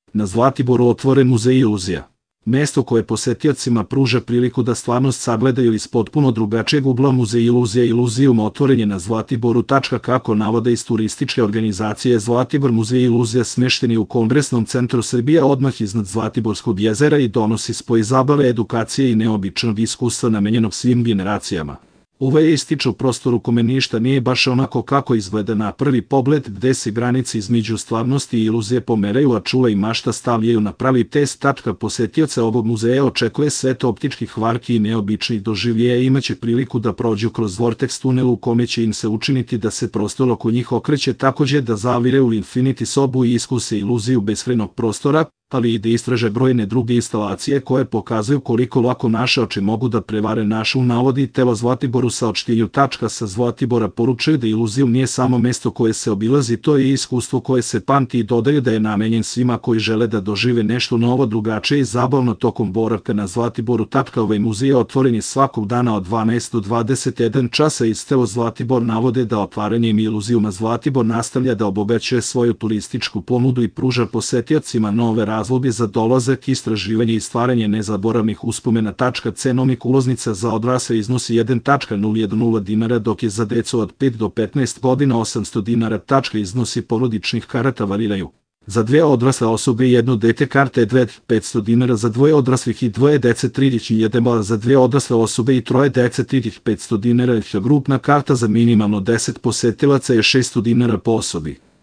Na Zlatiboru otvoren muzej iluzija. Mesto koje posetiocima pruža priliku da stvarnost sagledaju iz potpuno drugačijeg ugla. Muzej iluzija Iluzijum otvoren je na Zlatiboru. Kako navode iz turističke organizacije Zlatibor, muzej iluzija smešten je u Kongresnom centru Srbije odmah iznad Zlatiborskog jezera i donosi spoj zabave, edukacije i neobičnog iskustva namenjenog svim generacijama. Ovaj ističe u prostoru kome ništa nije baš onako kako izgleda na prvi pogled, gde se granice između stvarnosti i iluzije pomeraju, a čula i mašta stavljaju na pravi test. Posetioca ovog muzeja očekuje set optičkih varki i neobičnih doživljaja i imaće priliku da prođu kroz vortex tunel u kome će im se učiniti da se prostor oko njih okreće, takođe da zavire u Infinity sobu i iskuse iluziju beskrajnog prostora, ali i da istraže brojne druge instalacije koje pokazuju koliko lako naše oči mogu da prevare našu, navodi telo Zlatiboru saopštenju. Sa Zlatibora poručuju da iluzijum nije samo mesto koje se obilazi, to je iskustvo koje se pamti i dodaju da je namenjen svima koji žele da dožive nešto novo, drugačije i zabavno tokom boravka na Zlatiboru. Ovaj muzej otvoren je svakog dana od 12 do 21 časa. Iz telo Zlatibor navode da otvaranjem iluzijuma Zlatibor nastavlja da obogaćuje svoju turističku ponudu i pruža posetiocima nove razloge za dolazak, istraživanje i stvaranje nezaboravnih uspomena. Cenovnik ulaznica za odrasle iznosi 1,010 dinara, dok je za decu od 5 do 15 godina 800 dinara. Iznosi porodičnih karata variraju. Za dve odrasle osobe i jedno dete karta je 500 dinara, za dvoje odraslih i dvoje dece 3000 dinara, za dve odrasle osobe i troje dece 3500 dinara. Grupna karta za minimalno 10 posetilaca je 600 dinara po osobi.